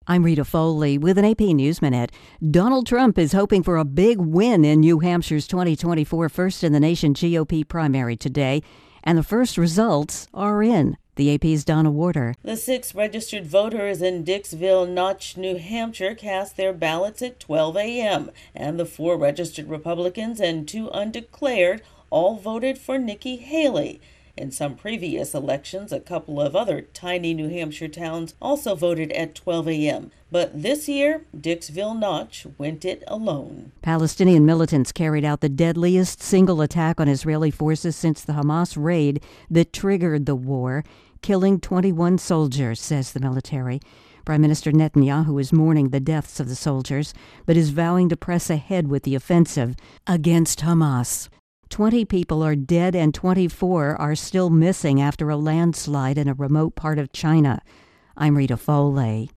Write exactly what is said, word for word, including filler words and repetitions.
I'm Rita Foley with an A P News Minute. Donald Trump is hoping for a big win in New Hampshire's twenty twenty-four First in the Nation G O P primary today, and the first results are in. The A P's Donna Warder. The six registered voters in Dixville Notch, New Hampshire cast their ballots at twelve a.m., and the four registered Republicans and two undeclared all voted for Nikki Haley. In some previous elections, a couple of other tiny New Hampshire towns also voted at twelve a.m. But this year, Dixville Notch went it alone. Palestinian militants carried out the deadliest single attack on Israeli forces since the Hamas raid that triggered the war, killing twenty-one soldiers, says the military. Prime Minister Netanyahu is mourning the deaths of the soldiers, but is vowing to press ahead with the offensive against Hamas. Twenty people are dead and twenty-four are still missing after a landslide in a remote part of China. I'm Rita Foley.